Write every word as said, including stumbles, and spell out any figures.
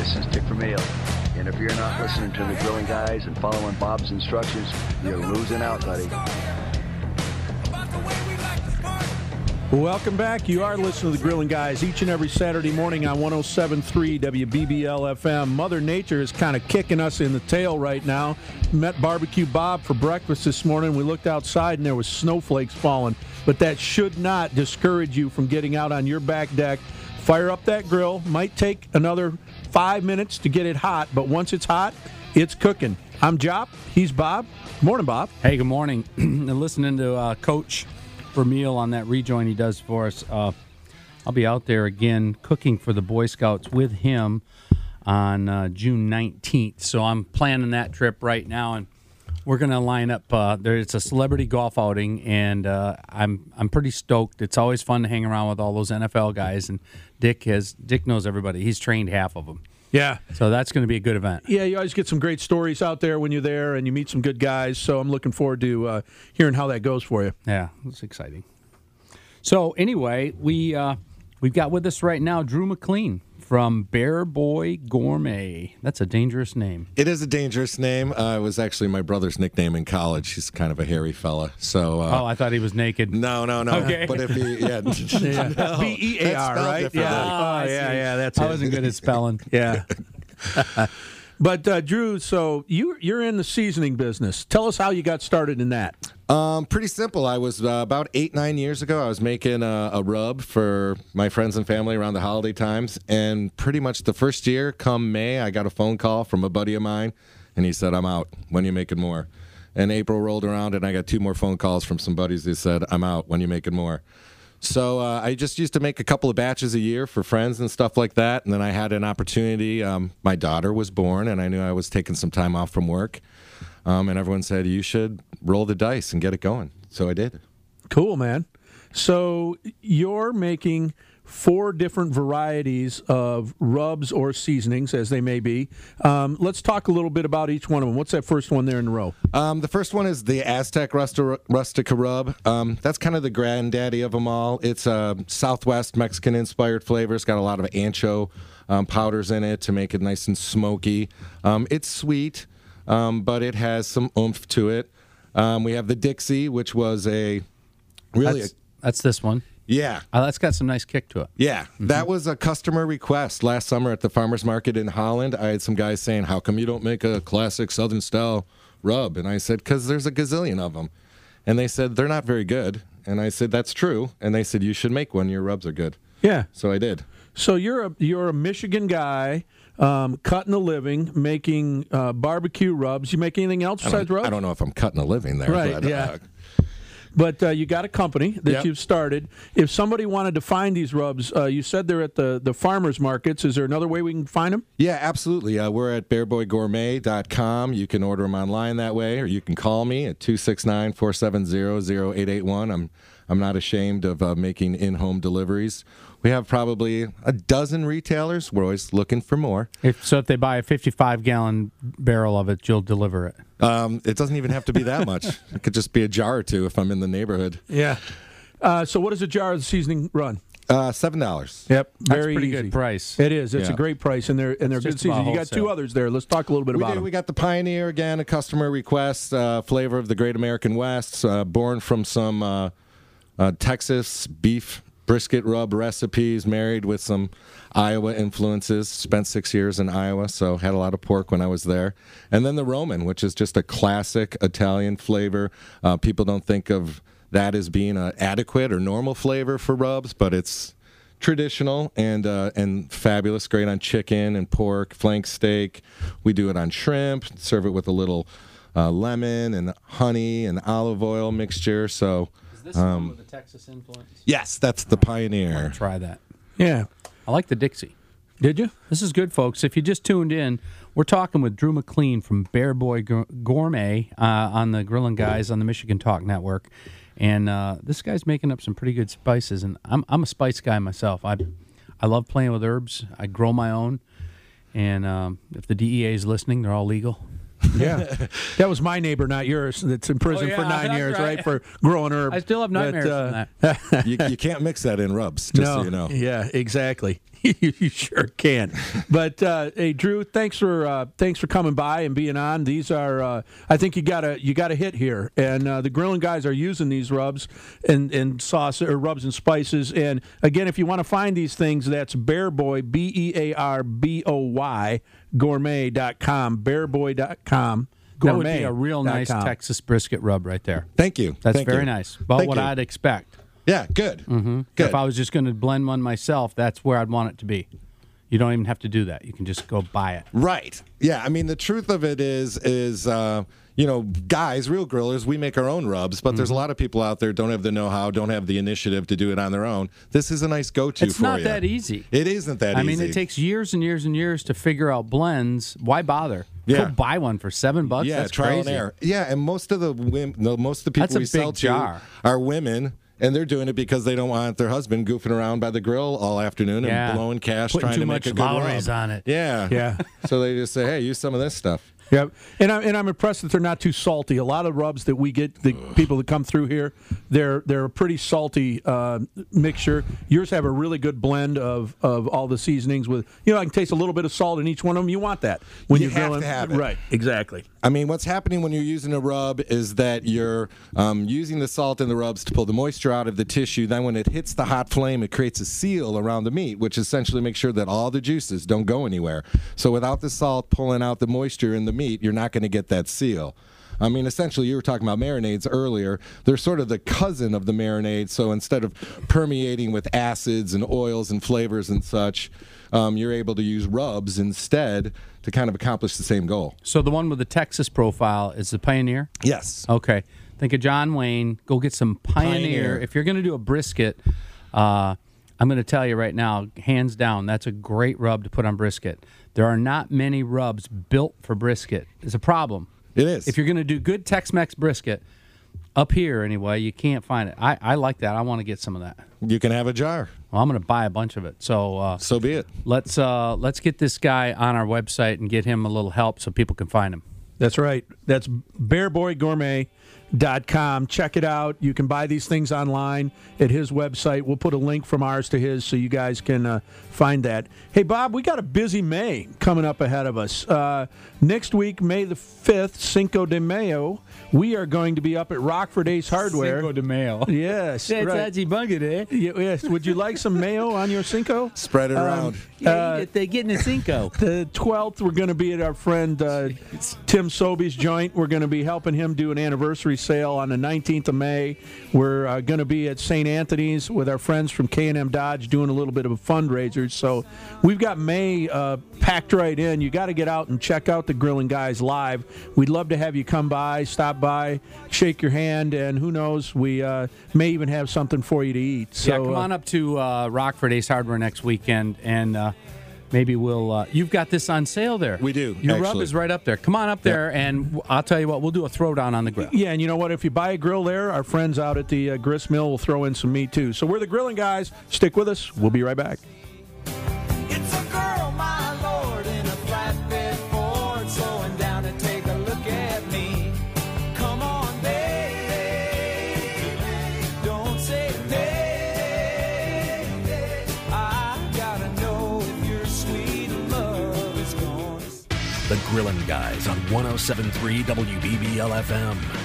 this is Dick Vermeil. And if you're not listening to the Grilling Guys and following Bob's instructions, you're losing out, buddy. Welcome back. You are listening to the Grilling Guys each and every Saturday morning on one oh seven point three W B B L F M. Mother Nature is kind of kicking us in the tail right now. Met Barbecue Bob for breakfast this morning. We looked outside and there was snowflakes falling. But that should not discourage you from getting out on your back deck. Fire up that grill. Might take another five minutes to get it hot, but once it's hot, it's cooking. I'm Jop. He's Bob. Morning, Bob. Hey, good morning. And listening to uh, Coach Vermeil on that rejoin he does for us. Uh, I'll be out there again cooking for the Boy Scouts with him on uh, June nineteenth. So I'm planning that trip right now, and we're going to line up. Uh, there, it's a celebrity golf outing, and uh, I'm I'm pretty stoked. It's always fun to hang around with all those N F L guys, and Dick has Dick knows everybody. He's trained half of them. Yeah. So that's going to be a good event. Yeah, you always get some great stories out there when you're there, and you meet some good guys. So I'm looking forward to uh, hearing how that goes for you. Yeah, it's exciting. So anyway, we, uh, we've got with us right now Drew McLean from Bear Boy Gourmet. That's a dangerous name. It is a dangerous name. Uh, it was actually my brother's nickname in college. He's kind of a hairy fella. So. Uh, oh, I thought he was naked. No, no, no. Okay. But if he, yeah. yeah. B E A R, right? Yeah. Oh, oh, yeah, yeah, that's I it. wasn't good at spelling. Yeah. But, uh, Drew, so you, you're in the seasoning business. Tell us how you got started in that. Um, pretty simple. I was uh, about eight, nine years ago. I was making a, a rub for my friends and family around the holiday times. And pretty much the first year, come May, I got a phone call from a buddy of mine. And he said, I'm out. When you making more? And April rolled around, and I got two more phone calls from some buddies who said, I'm out. When you making more? So uh, I just used to make a couple of batches a year for friends and stuff like that. And then I had an opportunity. Um, my daughter was born, and I knew I was taking some time off from work. Um, and everyone said, you should roll the dice and get it going. So I did. Cool, man. So you're making four different varieties of rubs or seasonings, as they may be. Um, let's talk a little bit about each one of them. What's that first one there in the row? Um, the first one is the Aztec Rusta- Rustica Rub. Um, that's kind of the granddaddy of them all. It's a Southwest Mexican-inspired flavor. It's got a lot of ancho um, powders in it to make it nice and smoky. Um, it's sweet, um, but it has some oomph to it. Um, we have the Dixie, which was a really... That's, a, that's this one. Yeah. Uh, that's got some nice kick to it. Yeah, mm-hmm. That was a customer request last summer at the farmer's market in Holland. I had some guys saying, how come you don't make a classic Southern style rub? And I said, because there's a gazillion of them. And they said, they're not very good. And I said, that's true. And they said, you should make one. Your rubs are good. Yeah. So I did. So you're a, you're a Michigan guy, um, cutting a living, making uh, barbecue rubs. You make anything else besides rubs? I don't know if I'm cutting a living there. Right, but, yeah. Uh, But uh, you got a company that Yep. you've started. If somebody wanted to find these rubs, uh, you said they're at the, the farmers markets. Is there another way we can find them? Yeah, absolutely. Uh, we're at bear boy gourmet dot com. You can order them online that way, or you can call me at two six nine, four seven zero, zero eight eight one. I'm I'm not ashamed of uh, making in-home deliveries. We have probably a dozen retailers. We're always looking for more. If, so if they buy a fifty-five gallon barrel of it, you'll deliver it. Um, it doesn't even have to be that much. It could just be a jar or two if I'm in the neighborhood. Yeah. Uh, so what does a jar of the seasoning run? Uh, seven dollars. Yep, That's very a pretty easy. good price. It is. It's Yeah. a great price, and they're and they're It's good just about seasoning. You got two wholesale. others there. Let's talk a little bit We, about do, them. we got the Pioneer again, a customer request, uh, flavor of the Great American West, uh, born from some uh, uh, Texas beef brisket rub recipes, married with some Iowa influences. Spent six years in Iowa, so had a lot of pork when I was there. And then the Roman, which is just a classic Italian flavor. Uh, people don't think of that as being an adequate or normal flavor for rubs, but it's traditional and uh, and fabulous. Great on chicken and pork, flank steak. We do it on shrimp. Serve it with a little uh, lemon and honey and olive oil mixture. So Is this um, one with the Texas influence? yes, that's the Pioneer. Try that. Yeah. I like the Dixie. Did you? This is good, folks. If you just tuned in, we're talking with Drew McLean from Bear Boy Gourmet uh, on the Grillin' Guys on the Michigan Talk Network. And uh, this guy's making up some pretty good spices. And I'm I'm a spice guy myself. I I love playing with herbs. I grow my own. And um, if the D E A is listening, they're all legal. Yeah. That was my neighbor, not yours, that's in prison Oh, yeah, for nine that's years, right. right, for growing herbs. I still have nightmares But, uh, from that. you, you can't mix that in rubs, just no, so you know. Yeah, exactly. You sure can. But uh, hey, Drew, thanks for uh, thanks for coming by and being on. These are, uh, I think you got a you got a hit here, and uh, the grilling guys are using these rubs and and sauce or rubs and spices. And again, if you want to find these things, that's Bearboy, B E A R B O Y gourmet dot com, bearboy dot com. That would be a real nice Texas brisket rub right there. Thank you. That's Thank very you. nice. About Thank what you. I'd expect. Yeah, good. Mm-hmm. Good. If I was just going to blend one myself, that's where I'd want it to be. You don't even have to do that. You can just go buy it. Right. Yeah, I mean, the truth of it is, is uh, you know, guys, real grillers, we make our own rubs, but mm-hmm. there's a lot of people out there don't have the know-how, don't have the initiative to do it on their own. This is a nice go-to it's for you. It's not that easy. It isn't that I easy. mean, it takes years and years and years to figure out blends. Why bother? Yeah. Go buy one for seven bucks. Yeah, That's trial crazy. and error. Yeah, and most of the women, no, most of the people That's a we big sell jar. to are women. And they're doing it because they don't want their husband goofing around by the grill all afternoon Yeah. and blowing cash Putting trying too to make much a good Lowry's rub. on it. Yeah. Yeah. So they just say, hey, use some of this stuff. Yep, and I'm and I'm impressed that they're not too salty. A lot of rubs that we get, the people that come through here, they're they're a pretty salty uh, mixture. Yours have a really good blend of, of all the seasonings with, you know, I can taste a little bit of salt in each one of them. You want that when You you're have grilling, to have it. right? Exactly. I mean, what's happening when you're using a rub is that you're um, using the salt in the rubs to pull the moisture out of the tissue. Then when it hits the hot flame, it creates a seal around the meat, which essentially makes sure that all the juices don't go anywhere. So without the salt pulling out the moisture in the meat, you're not going to get that seal. I mean, essentially, you were talking about marinades earlier. They're sort of the cousin of the marinade. So instead of permeating with acids and oils and flavors and such, um, you're able to use rubs instead to kind of accomplish the same goal. So the one with the Texas profile is the Pioneer? Yes. Okay. Think of John Wayne. Go get some Pioneer. Pioneer. If you're going to do a brisket, uh, I'm going to tell you right now, hands down, that's a great rub to put on brisket. There are not many rubs built for brisket. It's a problem. It is. If you're going to do good Tex-Mex brisket, up here anyway, you can't find it. I, I like that. I want to get some of that. You can have a jar. Well, I'm going to buy a bunch of it. So uh, So be it. let's uh, let's get this guy on our website and get him a little help so people can find him. That's right. That's bearboy gourmet dot com. Check it out. You can buy these things online at his website. We'll put a link from ours to his so you guys can uh, find that. Hey, Bob, we got a busy May coming up ahead of us. Uh, next week, May the fifth, Cinco de Mayo, we are going to be up at Rockford Ace Hardware. Cinco de Mayo. Yes, right. Bunga, eh? Y- Yes. Would you like some mayo on your Cinco? Spread it around. Uh, they're getting a Cinco. The twelfth, we're going to be at our friend uh, Tim Sobey's joint. We're going to be helping him do an anniversary sale on the nineteenth of May. We're uh, going to be at Saint Anthony's with our friends from K and M Dodge doing a little bit of a fundraiser. So we've got May uh, packed right in. You got to get out and check out the Grilling Guys live. We'd love to have you come by, stop by, shake your hand, and who knows, we uh, may even have something for you to eat. So, yeah, come on up to uh, Rockford Ace Hardware next weekend, and uh, maybe we'll. Uh, you've got this on sale there. We do, Your rub actually. is right up there. Come on up there, and w- I'll tell you what. We'll do a throwdown on the grill. Yeah, and you know what? If you buy a grill there, our friends out at the uh, grist mill will throw in some meat too. So we're the Grilling Guys. Stick with us. We'll be right back. It's a girl, my lord, in a flatbed Ford, slowing down to take a look at me. Come on, baby, don't say nay. I gotta know if your sweet love is gone. The Grillin' Guys on one oh seven point three W B B L F M.